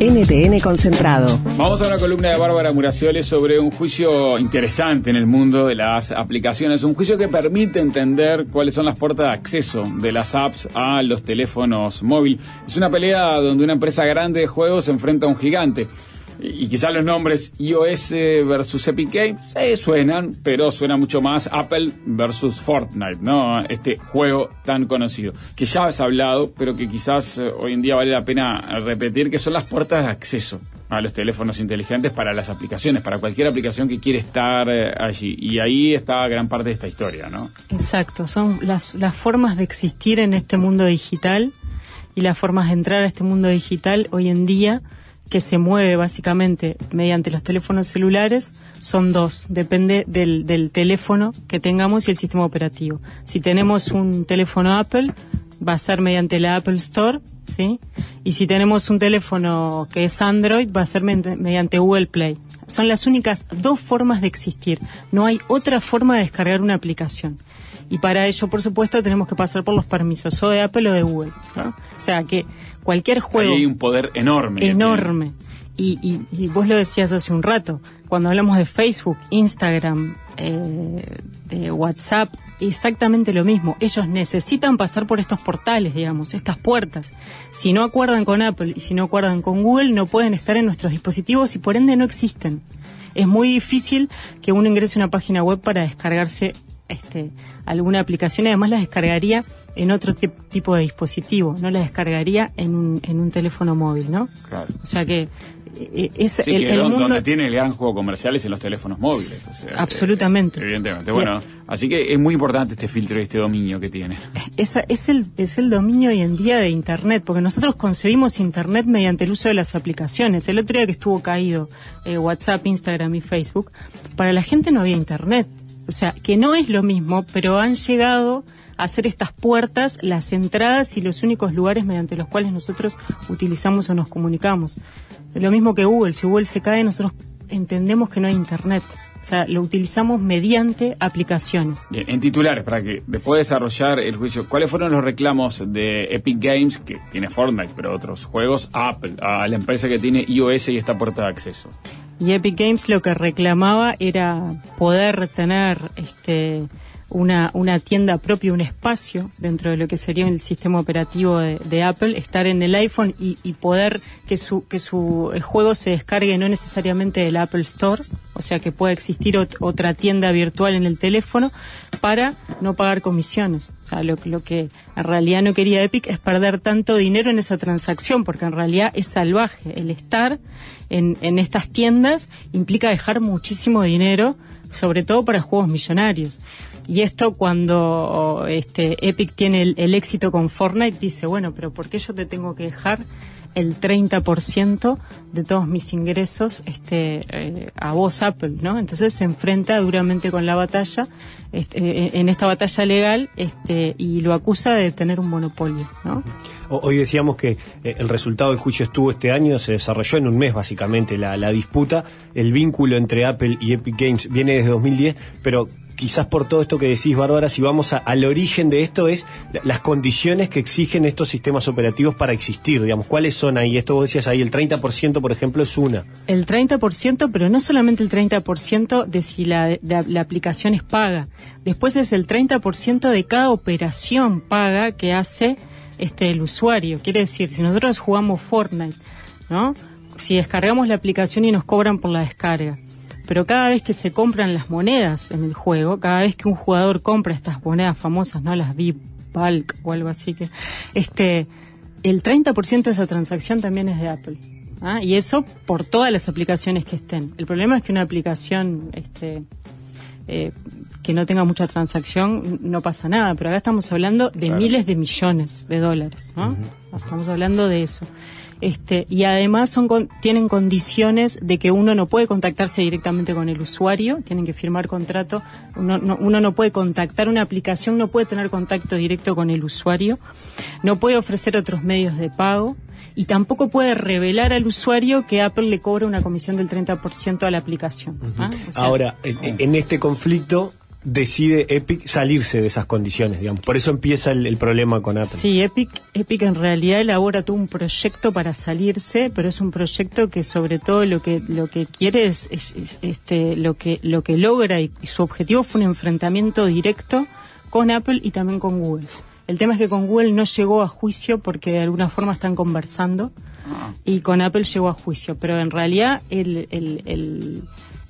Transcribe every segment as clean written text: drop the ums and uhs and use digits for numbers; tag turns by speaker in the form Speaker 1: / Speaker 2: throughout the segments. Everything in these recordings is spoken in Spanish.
Speaker 1: NTN Concentrado.
Speaker 2: Vamos a una columna de Bárbara Muraciole sobre un juicio interesante en el mundo de las aplicaciones. Un juicio que permite entender cuáles son las puertas de acceso de las apps a los teléfonos móviles. Es una pelea donde una empresa grande de juegos se enfrenta a un gigante. Y quizás los nombres iOS versus Epic Games suenan, pero suena mucho más Apple versus Fortnite, ¿no? Este juego tan conocido, que ya has hablado, pero que quizás hoy en día vale la pena repetir, que son las puertas de acceso a los teléfonos inteligentes para las aplicaciones, para cualquier aplicación que quiere estar allí. Y ahí está gran parte de esta historia, ¿no?
Speaker 3: Exacto, son las formas de existir en este mundo digital y las formas de entrar a este mundo digital hoy en día, que se mueve básicamente mediante los teléfonos celulares, son dos. Depende del teléfono que tengamos y el sistema operativo. Si tenemos un teléfono Apple, va a ser mediante la Apple Store, ¿sí? Y si tenemos un teléfono que es Android, va a ser mediante Google Play. Son las únicas dos formas de existir. No hay otra forma de descargar una aplicación. Y para ello, por supuesto, tenemos que pasar por los permisos, o de Apple o de Google, ¿no? O sea, que cualquier juego...
Speaker 2: Ahí hay un poder enorme.
Speaker 3: Enorme. Y vos lo decías hace un rato, cuando hablamos de Facebook, Instagram, de WhatsApp, exactamente lo mismo. Ellos necesitan pasar por estos portales, digamos, estas puertas. Si no acuerdan con Apple y si no acuerdan con Google, no pueden estar en nuestros dispositivos y por ende no existen. Es muy difícil que uno ingrese a una página web para descargarse alguna aplicación, y además la descargaría en otro tipo de dispositivo, no la descargaría en un teléfono móvil, ¿no? Claro. O sea que es
Speaker 2: sí, el mundo donde tiene el gran juego comercial es en los teléfonos móviles. O sea,
Speaker 3: absolutamente.
Speaker 2: Evidentemente. Bueno, así que es muy importante este filtro y este dominio que tiene.
Speaker 3: Es el dominio hoy en día de Internet, porque nosotros concebimos Internet mediante el uso de las aplicaciones. El otro día que estuvo caído WhatsApp, Instagram y Facebook, para la gente no había Internet. O sea, que no es lo mismo, pero han llegado a ser estas puertas, las entradas y los únicos lugares mediante los cuales nosotros utilizamos o nos comunicamos. Lo mismo que Google. Si Google se cae, nosotros entendemos que no hay Internet. O sea, lo utilizamos mediante aplicaciones.
Speaker 2: Bien, en titulares, para que después de desarrollar el juicio, ¿cuáles fueron los reclamos de Epic Games, que tiene Fortnite, pero otros juegos, a Apple, a la empresa que tiene iOS y esta puerta de acceso?
Speaker 3: Y Epic Games lo que reclamaba era poder tener una tienda propia, un espacio dentro de lo que sería el sistema operativo de Apple, estar en el iPhone y poder que su juego se descargue no necesariamente del Apple Store, o sea que pueda existir otra tienda virtual en el teléfono para no pagar comisiones. O sea, lo que en realidad no quería Epic es perder tanto dinero en esa transacción, porque en realidad es salvaje. El estar en estas tiendas implica dejar muchísimo dinero, sobre todo para juegos millonarios. Y esto cuando Epic tiene el éxito con Fortnite, dice, bueno, pero ¿por qué yo te tengo que dejar el 30% de todos mis ingresos a vos, Apple, ¿no? Entonces se enfrenta duramente con la batalla, en esta batalla legal, y lo acusa de tener un monopolio, ¿no?
Speaker 4: Hoy decíamos que el resultado del juicio estuvo este año, se desarrolló en un mes básicamente la disputa. El vínculo entre Apple y Epic Games viene desde 2010, pero quizás por todo esto que decís, Bárbara, si vamos al origen de esto, es las condiciones que exigen estos sistemas operativos para existir, digamos, ¿cuáles son ahí? Esto vos decías ahí, el 30%, por ejemplo, es una.
Speaker 3: El 30%, pero no solamente el 30% de si la aplicación es paga. Después es el 30% de cada operación paga que hace el usuario. Quiere decir, si nosotros jugamos Fortnite, ¿no? Si descargamos la aplicación y nos cobran por la descarga, pero cada vez que se compran las monedas en el juego, cada vez que un jugador compra estas monedas famosas, ¿no? Las VIP Bulk o algo así, que el 30% de esa transacción también es de Apple. ¿Ah? Y eso por todas las aplicaciones que estén. El problema es que una aplicación que no tenga mucha transacción no pasa nada, pero acá estamos hablando de miles de millones de dólares, ¿no? Uh-huh. Estamos hablando de eso. Y además tienen condiciones de que uno no puede contactarse directamente con el usuario, tienen que firmar contrato, uno no puede contactar una aplicación, no puede tener contacto directo con el usuario, no puede ofrecer otros medios de pago y tampoco puede revelar al usuario que Apple le cobra una comisión del 30% a la aplicación.
Speaker 4: Uh-huh. O sea, ahora, en este conflicto decide Epic salirse de esas condiciones, digamos. Por eso empieza el problema con Apple.
Speaker 3: Sí, Epic en realidad elabora todo un proyecto para salirse, pero es un proyecto que sobre todo lo que quiere es lo que logra y su objetivo fue un enfrentamiento directo con Apple y también con Google. El tema es que con Google no llegó a juicio porque de alguna forma están conversando y con Apple llegó a juicio, pero en realidad el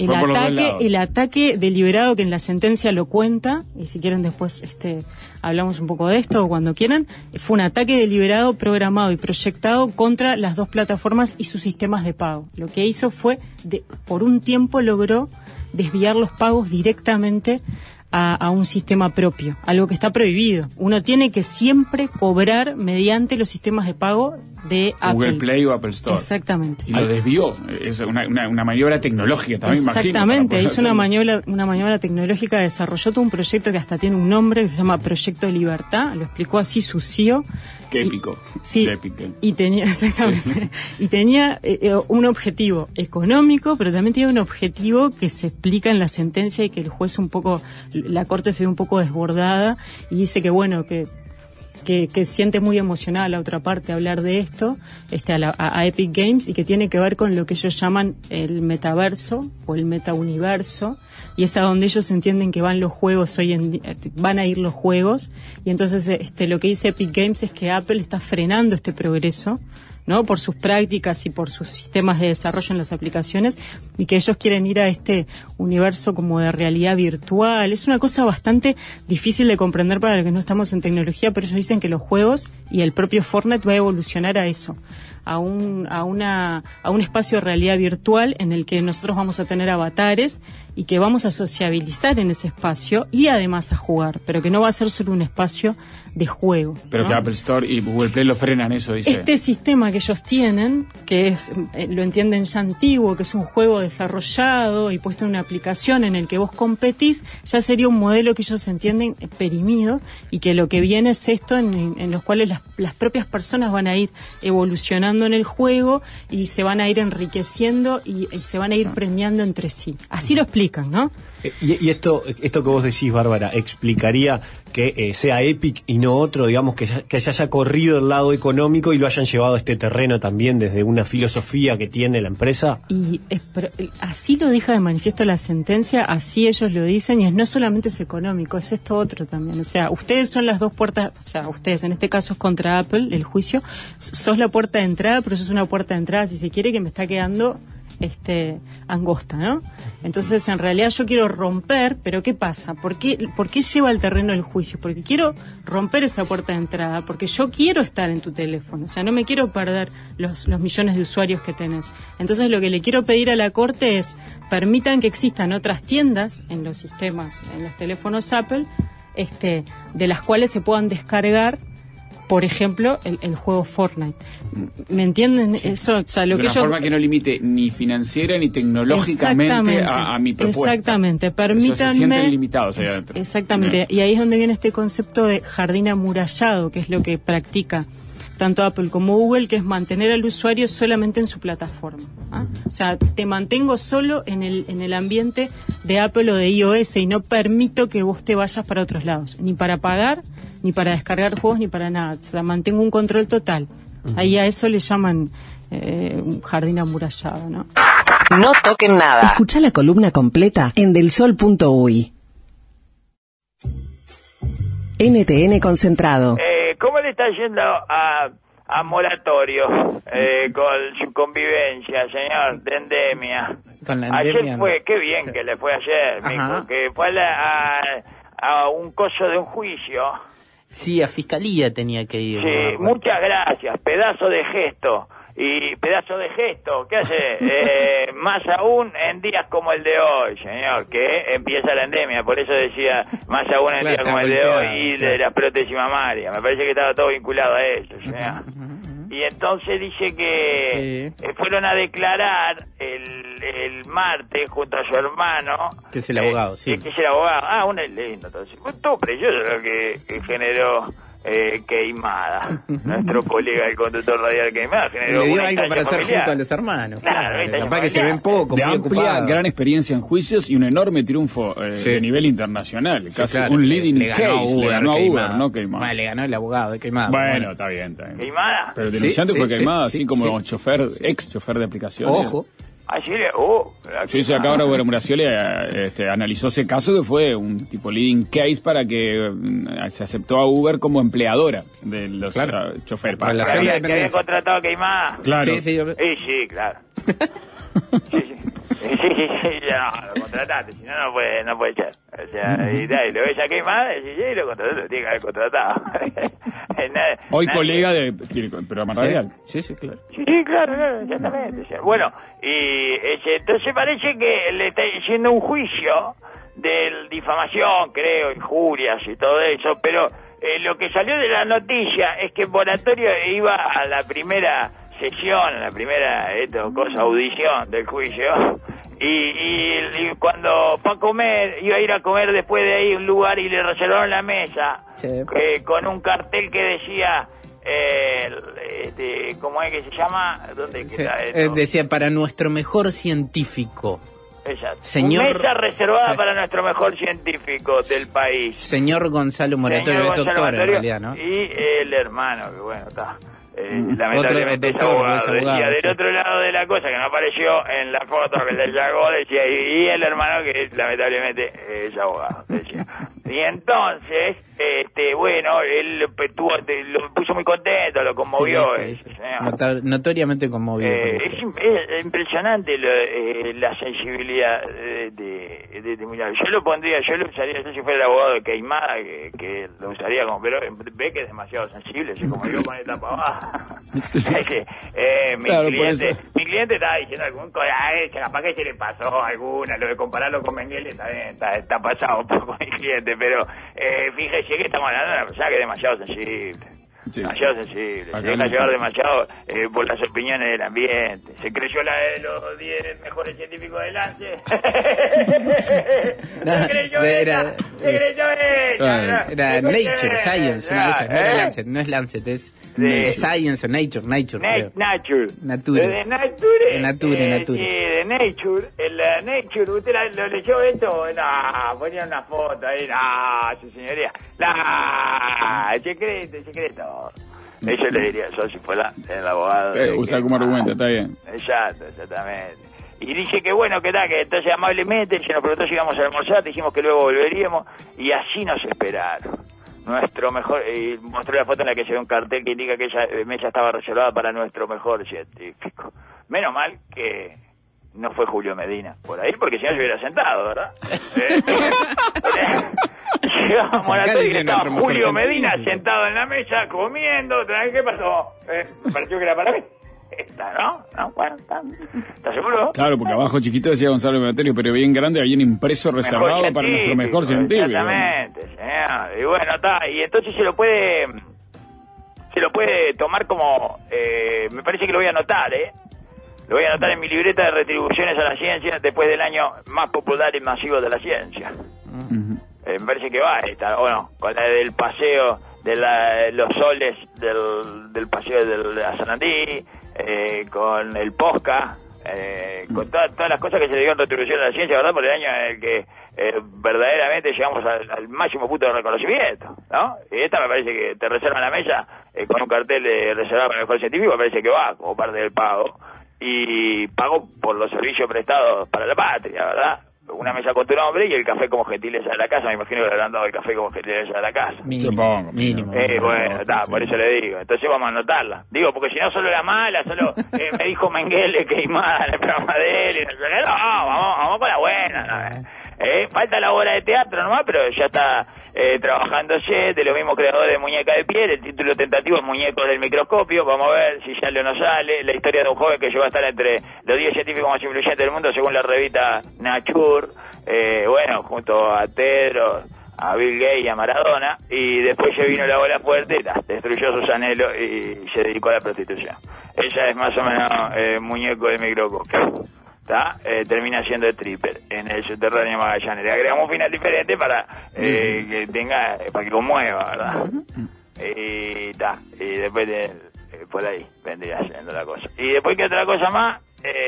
Speaker 3: ataque deliberado que en la sentencia lo cuenta, y si quieren después hablamos un poco de esto o cuando quieran, fue un ataque deliberado, programado y proyectado contra las dos plataformas y sus sistemas de pago. Lo que hizo fue, por un tiempo logró desviar los pagos directamente a un sistema propio, algo que está prohibido. Uno tiene que siempre cobrar mediante los sistemas de pago de Apple.
Speaker 2: Google Play o Apple Store.
Speaker 3: Exactamente.
Speaker 2: Y lo desvió. Es una maniobra tecnológica también,
Speaker 3: exactamente,
Speaker 2: imagino.
Speaker 3: hizo una maniobra tecnológica, desarrolló todo un proyecto que hasta tiene un nombre que se llama Proyecto Libertad, lo explicó así su CEO.
Speaker 2: Qué épico.
Speaker 3: Sí,
Speaker 2: épico.
Speaker 3: Y tenía, exactamente, sí. Y tenía un objetivo económico, pero también tenía un objetivo que se explica en la sentencia y que el juez la corte se ve un poco desbordada y dice que bueno, que siente muy emocionada la otra parte hablar de esto, a Epic Games, y que tiene que ver con lo que ellos llaman el metaverso o el metauniverso, y es a donde ellos entienden que van los juegos van a ir los juegos, y entonces lo que dice Epic Games es que Apple está frenando este progreso, ¿no? Por sus prácticas y por sus sistemas de desarrollo en las aplicaciones, y que ellos quieren ir a este universo como de realidad virtual. Es una cosa bastante difícil de comprender para los que no estamos en tecnología, pero ellos dicen que los juegos y el propio Fortnite va a evolucionar a eso, a un espacio de realidad virtual en el que nosotros vamos a tener avatares y que vamos a sociabilizar en ese espacio y además a jugar, pero que no va a ser solo un espacio de juego,
Speaker 2: pero
Speaker 3: ¿no?
Speaker 2: Que Apple Store y Google Play lo frenan, eso dice.
Speaker 3: Este sistema que ellos tienen, que es, lo entienden ya antiguo, que es un juego desarrollado y puesto en una aplicación en el que vos competís, ya sería un modelo que ellos entienden perimido, y que lo que viene es esto en los cuales las propias personas van a ir evolucionando en el juego y se van a ir enriqueciendo y se van a ir premiando entre sí. Así lo explican, ¿no?
Speaker 4: Y esto que vos decís, Bárbara, explicaría que sea Epic y no otro, digamos, que se haya corrido el lado económico y lo hayan llevado a este terreno también desde una filosofía que tiene la empresa.
Speaker 3: Y así lo deja de manifiesto la sentencia, así ellos lo dicen, y no solamente es económico, es esto otro también. O sea, ustedes son las dos puertas, o sea, ustedes en este caso es contra Apple, el juicio, sos la puerta de entrada, pero sos una puerta de entrada, si se quiere, que me está quedando angosta, ¿no? Entonces, en realidad yo quiero romper, pero ¿qué pasa? ¿Por qué lleva al terreno del juicio? Porque quiero romper esa puerta de entrada, porque yo quiero estar en tu teléfono, o sea, no me quiero perder los millones de usuarios que tenés. Entonces, lo que le quiero pedir a la Corte es, permitan que existan otras tiendas en los sistemas, en los teléfonos Apple, de las cuales se puedan descargar, por ejemplo, el juego Fortnite. ¿Me entienden? Eso, o sea, lo
Speaker 2: de
Speaker 3: que
Speaker 2: una forma que no limite ni financiera ni tecnológicamente a mi propuesta.
Speaker 3: Exactamente, permítanme.
Speaker 2: Se sienten limitados ahí adentro.
Speaker 3: Exactamente, y ahí es donde viene este concepto de jardín amurallado, que es lo que practica tanto Apple como Google, que es mantener al usuario solamente en su plataforma. ¿Ah? O sea, te mantengo solo en el ambiente de Apple o de iOS y no permito que vos te vayas para otros lados, ni para pagar, ni para descargar juegos, ni para nada. O sea, mantengo un control total. Ahí a eso le llaman un jardín amurallado, ¿no?
Speaker 1: No toquen nada. Escucha la columna completa en delsol.uy. NTN Concentrado.
Speaker 5: ¿Cómo le está yendo a Moratorio con su convivencia, señor, de endemia?
Speaker 6: Con la endemia.
Speaker 5: Ayer fue, qué bien sí. Que le fue ayer, mijo, que fue a un coso de un juicio.
Speaker 6: Sí, a fiscalía tenía que ir.
Speaker 5: Sí, muchas gracias, pedazo de gesto. Y pedazo de gesto, ¿qué hace? Más aún en días como el de hoy, señor, que empieza la endemia, por eso decía más aún en días como el de hoy y de la prótesis mamaria. Me parece que estaba todo vinculado a eso, señor. Y entonces dice que fueron a declarar el martes junto a su hermano.
Speaker 6: Que es el abogado, sí.
Speaker 5: Que es el abogado. Ah, un lindo, entonces. Todo precioso lo que generó Queimada, nuestro colega, el conductor radial Queimada, generó
Speaker 6: le dio
Speaker 5: una
Speaker 6: algo para hacer
Speaker 5: familiar.
Speaker 6: junto a los hermanos.
Speaker 5: Claro,
Speaker 6: Capaz que se ven poco,
Speaker 2: De
Speaker 6: muy
Speaker 2: amplia,
Speaker 6: ocupados.
Speaker 2: gran experiencia en juicios y un enorme triunfo
Speaker 6: Sí.
Speaker 2: de nivel internacional.
Speaker 6: Sí,
Speaker 2: Casi
Speaker 6: claro,
Speaker 2: un leading
Speaker 6: le ganó
Speaker 2: case.
Speaker 6: Uber,
Speaker 2: Le ganó a Uber,
Speaker 6: Queimada.
Speaker 2: no Queimada.
Speaker 6: Bueno, le ganó el abogado de Queimada.
Speaker 2: Bueno, está bien, está bien.
Speaker 5: ¿Queimada?
Speaker 2: Pero el denunciante
Speaker 6: Sí,
Speaker 2: fue
Speaker 6: sí,
Speaker 2: Queimada,
Speaker 6: sí,
Speaker 2: así como
Speaker 6: sí.
Speaker 2: chofer, ex chofer de aplicaciones.
Speaker 6: Ojo.
Speaker 5: Así le...
Speaker 2: Sí, acá ahora Muracioli analizó ese caso que fue un tipo leading case para que se aceptó a Uber como empleadora de los choferes.
Speaker 6: Relación
Speaker 5: que
Speaker 6: de
Speaker 5: había
Speaker 6: dependencia.
Speaker 5: contratado a Queimada.
Speaker 2: Claro.
Speaker 6: Sí, sí,
Speaker 5: Sí, claro. Sí, ya lo contrataste, si no, no puede ser. O sea, y lo ves a Queimada y sí, lo contrataste, tiene que haber contratado.
Speaker 2: Hoy
Speaker 5: Nadie-
Speaker 2: colega de programa radial.
Speaker 6: Sí, sí, claro.
Speaker 5: Sí, claro, exactamente. O sea, bueno, y entonces parece que le está yendo un juicio de difamación, creo, injurias y todo eso, pero lo que salió de la noticia es que Moratorio iba a la primera sesión, a la primera audición del juicio, y cuando fue a comer, iba a ir a comer después de ahí a un lugar y le reservaron la mesa
Speaker 6: Sí.
Speaker 5: con un cartel que decía... ¿cómo es que se llama? ¿Dónde
Speaker 6: Sí.
Speaker 5: queda esto?
Speaker 6: Decía, para nuestro mejor científico.
Speaker 5: Exacto.
Speaker 6: Señor-
Speaker 5: Mesa reservada
Speaker 6: sí.
Speaker 5: para nuestro mejor científico del país.
Speaker 6: Señor Gonzalo Moratorio,
Speaker 5: Señor
Speaker 6: es doctor
Speaker 5: Gonzalo
Speaker 6: en
Speaker 5: Moratorio,
Speaker 6: realidad, ¿no?
Speaker 5: Y el hermano, que bueno, está. Lamentablemente
Speaker 6: Otro doctor, es abogado,
Speaker 5: decía, del
Speaker 6: sí.
Speaker 5: otro lado de la cosa que no apareció en la foto que le llegó, decía, y el hermano que lamentablemente es abogado, decía. Y entonces, bueno, él lo puso muy contento, lo conmovió.
Speaker 6: Sí, sí.
Speaker 5: señor.
Speaker 6: Notoriamente conmovido. por
Speaker 5: Es
Speaker 6: eso.
Speaker 5: impresionante la sensibilidad de Muñoz. Yo lo usaría, yo si fuera el abogado de Queimada, que lo usaría como, pero ve que es demasiado sensible, así como yo con esta pavada.
Speaker 2: Claro, por eso.
Speaker 5: Mi cliente estaba diciendo algún coraje, capaz que se le pasó alguna, lo de compararlo con Mengele está pasado un poco mi cliente, pero fíjese que estamos hablando de una persona que es demasiado sensible.
Speaker 2: Sí.
Speaker 5: Demasiado sensible, se
Speaker 2: Acá
Speaker 5: deja
Speaker 2: no.
Speaker 5: llevar demasiado por las opiniones del ambiente. Se creyó la de los 10 mejores científicos del Lance. Se creyó ella.
Speaker 2: Claro.
Speaker 6: Era Nature, Science, una de esas, no era Lancet, no es Lancet, es Science o Nature, creo.
Speaker 5: Nature.
Speaker 6: Nature.
Speaker 5: De Nature.
Speaker 6: Nature.
Speaker 5: Sí, de Nature. El Nature, ¿usted lo leyó esto? No, ponía una foto ahí. No, su señoría. No, secreto. Eso le diría yo si fuera el abogado.
Speaker 2: Usa como argumento, está bien.
Speaker 5: Exactamente. Y dice que bueno, que tal, que entonces amablemente se nos preguntó si íbamos a almorzar, dijimos que luego volveríamos y así nos esperaron. Nuestro mejor, y mostró la foto en la que se ve un cartel que indica que esa mesa estaba reservada para nuestro mejor científico. Menos mal que no fue Julio Medina por ahí, porque si no se hubiera sentado, ¿verdad? Llegamos a la
Speaker 6: Acá
Speaker 5: tele y
Speaker 6: dice
Speaker 5: estaba
Speaker 6: nuestro mejor
Speaker 5: Julio Medina
Speaker 6: científico.
Speaker 5: sentado en la mesa comiendo. ¿Qué pasó? Me pareció que era para mí. ¿No? Bueno, ¿estás seguro?
Speaker 2: Claro, porque abajo chiquito decía Gonzalo Moratorio, pero bien grande había un impreso reservado para nuestro mejor científico.
Speaker 5: Exactamente, señor. Y bueno, está. Y entonces se lo puede tomar como... me parece que lo voy a anotar, Lo voy a anotar en mi libreta de retribuciones a la ciencia después del año más popular y masivo de la ciencia. Me parece que va esta, bueno, con la del paseo de los soles del paseo de la Sarandí, con el Posca, con todas las cosas que se le dio en retribución a la ciencia, ¿verdad? Por el año en el que verdaderamente llegamos al máximo punto de reconocimiento, ¿no? Y esta me parece que te reservan la mesa con un cartel de reservado para el mejor científico, me parece que va como parte del pago. Y pago por los servicios prestados para la patria, ¿verdad? Una mesa con tu nombre y el café como gentileza de la casa. Me imagino que le habrán dado el café como gentileza de la casa.
Speaker 2: Supongo.
Speaker 6: Mínimo.
Speaker 5: Bueno, está, por eso le digo. Entonces vamos a anotarla. Digo, porque si no solo la mala, solo me dijo Mengele que Queimada en el programa de él. Y no, vamos con la buena. ¿no? Falta la obra de teatro nomás, pero ya está trabajándose, de los mismos creadores de Muñeca de Piel. El título tentativo es Muñecos del Microscopio. Vamos a ver si sale o no sale. La historia de un joven que llegó a estar entre los 10 científicos más influyentes del mundo según la revista Nature, bueno, junto a Tedros, a Bill Gates y a Maradona. Y después se vino la ola fuerte, destruyó sus anhelos y se dedicó a la prostitución. Ella es más o menos Muñeco del Microscopio. Termina siendo stripper en el subterráneo Magallanes. Le agregamos un final diferente para que tenga, para que conmueva, ¿verdad? y después por ahí vendría siendo la cosa. Y después, ¿qué otra cosa más?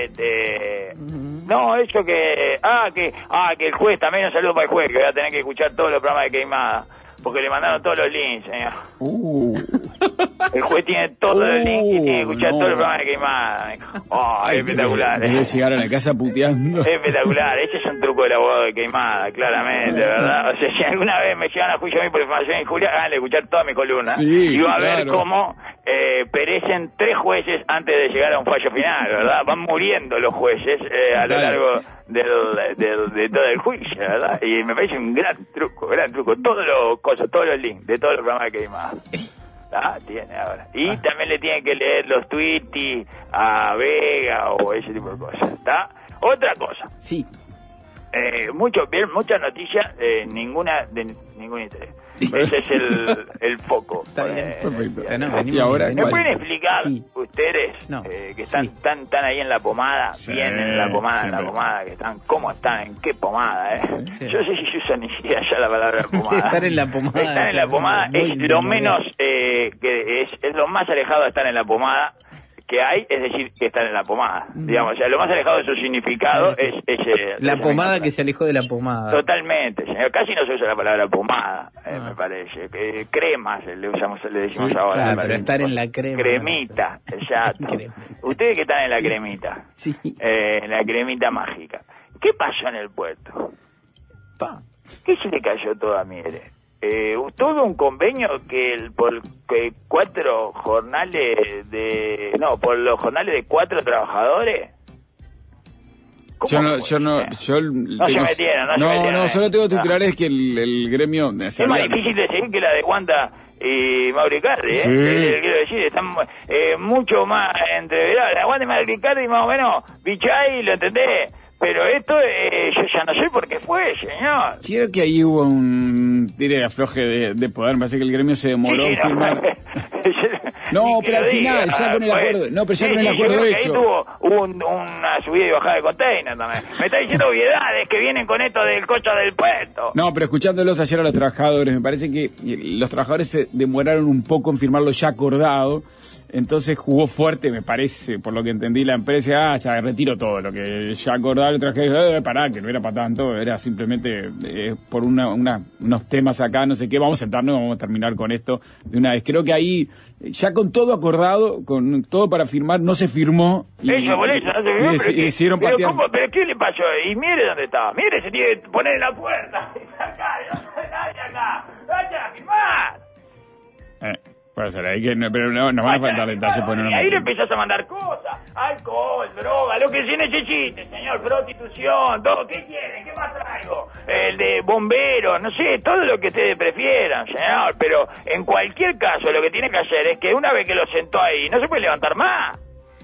Speaker 5: No, eso que el juez, también un saludo para el juez, que voy a tener que escuchar todos los programas de Queimada, porque le mandaron todos los links, señor. El juez tiene todos los links y tiene que escuchar todos los programas de Queimada. Espectacular.
Speaker 2: Debe llegar a la casa puteando.
Speaker 5: Espectacular, ese es un truco del abogado de Queimada, claramente, ¿verdad? O sea, si alguna vez me llevan a juicio a mí por información injuria, háganle escuchar toda mi columna.
Speaker 2: Sí,
Speaker 5: y va a ver cómo perecen 3 jueces antes de llegar a un fallo final, ¿verdad? Van muriendo los jueces a lo largo de todo el juicio, ¿verdad? Y me parece un gran truco. Todos los links de todos los programas de Queimada. Tiene ahora. Y también le tienen que leer los tweets a Vega o ese tipo de cosas. ¿Está? Otra cosa.
Speaker 6: Sí.
Speaker 5: Muchas noticias, ninguna de ningún interés. Ese es el foco.
Speaker 6: Está bien.
Speaker 2: Perfecto.
Speaker 6: Y ahora,
Speaker 5: ¿me pueden explicar ustedes que están tan ahí en la pomada, bien en la pomada, que están, cómo están, en qué pomada, Yo sé si usan ni siquiera ya la palabra pomada.
Speaker 6: Estar en la pomada.
Speaker 5: Estar en la pomada es lo menos, que es lo más alejado de estar en la pomada que hay, es decir, que están en la pomada. Digamos, o sea, lo más alejado de su significado es
Speaker 6: la pomada que se alejó de la pomada.
Speaker 5: Totalmente, señor. Casi no se usa la palabra pomada, me parece. Cremas le decimos ahora.
Speaker 6: Claro, pero estar en la crema.
Speaker 5: Cremita, exacto. Ustedes que están en la cremita.
Speaker 6: Sí.
Speaker 5: En la cremita mágica. ¿Qué pasó en el puerto? ¿Qué se le cayó todo a Mieres? Todo un convenio por 4 jornales por los jornales de 4 trabajadores.
Speaker 2: No, solo tengo titulares que el gremio
Speaker 5: es más difícil de seguir que la de Wanda y Mauricardi,
Speaker 2: sí.
Speaker 5: Quiero decir, están mucho más entreveradas. La Wanda y Mauricardi más o menos, Bichay, ¿lo entendés? Pero esto, yo ya no sé por qué fue, señor.
Speaker 2: Creo que ahí hubo un tire de afloje de poder. Me parece que el gremio se demoró en firmar. No, pero al final, ya con el acuerdo. No, pero ya con el acuerdo hecho.
Speaker 5: Ahí tuvo una subida y bajada de container también. Me está diciendo obviedades que vienen con esto del coche del puerto.
Speaker 2: No, pero escuchándolos ayer a los trabajadores, me parece que los trabajadores se demoraron un poco en firmar lo ya acordado. Entonces jugó fuerte, me parece, por lo que entendí la empresa, ya retiro todo, lo que ya acordaba el traje, pará, que no era para tanto, era simplemente por unos temas acá, no sé qué, vamos a sentarnos, vamos a terminar con esto de una vez. Creo que ahí, ya con todo acordado, con todo para firmar, no se firmó.
Speaker 5: No se firmó,
Speaker 2: hicieron patear.
Speaker 5: ¿Pero qué le pasó? Y mire dónde estaba, mire, se tiene que poner en la puerta, nadie acá, vaya a firmar.
Speaker 2: Puede ser, pero no van a faltar detalles.
Speaker 5: Y ahí le empezás a mandar cosas, alcohol, droga, lo que se necesite, señor, prostitución, todo, ¿qué quieren? ¿Qué más traigo? El de bomberos, no sé, todo lo que ustedes prefieran, señor, pero en cualquier caso lo que tiene que hacer es que una vez que lo sentó ahí, no se puede levantar más.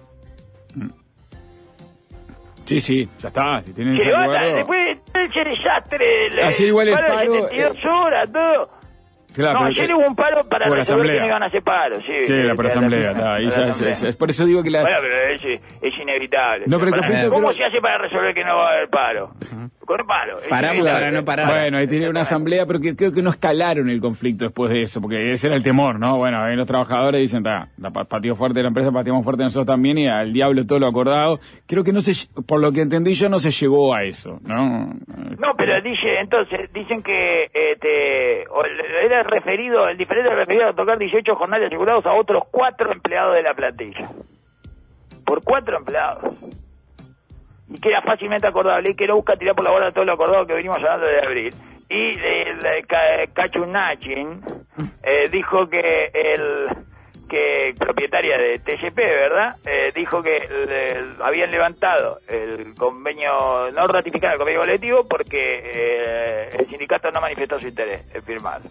Speaker 2: Sí, ya está, si tienen ese acuerdo.
Speaker 5: Después de ese desastre,
Speaker 2: así igual el paro,
Speaker 5: 72 horas, todo.
Speaker 2: Claro,
Speaker 5: ayer hubo un paro para resolver quiénes iban a hacer paro. Sí,
Speaker 2: por asamblea. Es por eso digo que
Speaker 5: Bueno, pero es inevitable.
Speaker 2: No, pero
Speaker 5: ¿Cómo se hace para resolver que no va a haber paro? Con paro.
Speaker 6: Paramos para no parar.
Speaker 2: Bueno, ahí tiene una asamblea, pero creo que no escalaron el conflicto después de eso, porque ese era el temor, ¿no? Bueno, ahí los trabajadores dicen, pateó fuerte la empresa, pateamos fuerte nosotros también, y al diablo todo lo acordado. Creo que por lo que entendí yo, no se llegó a eso, ¿no?
Speaker 5: No, pero dicen que era el diferente referido a tocar 18 jornales asegurados a otros 4 empleados de la plantilla. Por 4 empleados. Y que era fácilmente acordable y que no busca tirar por la borda todo lo acordado que venimos hablando de abril. Y Cachunachin dijo que propietaria de TGP, ¿verdad? Dijo que habían levantado el convenio, no ratificar el convenio colectivo porque el sindicato no manifestó su interés en firmar.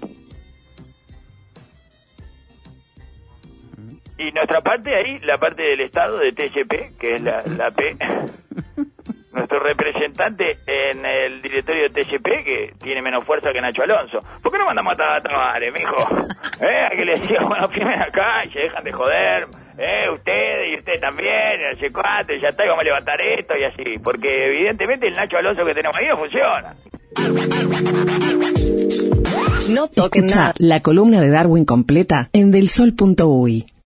Speaker 5: Y nuestra parte ahí, la parte del Estado de TGP, que es la P, nuestro representante en el directorio de TGP, que tiene menos fuerza que Nacho Alonso. ¿Por qué no mandamos a Tavares, mijo? A que le decía, bueno, firmen acá y se dejan de joder. Usted y usted también, no sé cuánto, y ya está, y vamos a levantar esto y así. Porque evidentemente el Nacho Alonso que tenemos ahí no funciona.
Speaker 1: No toquen nada. La columna de Darwin completa en delsol.uy.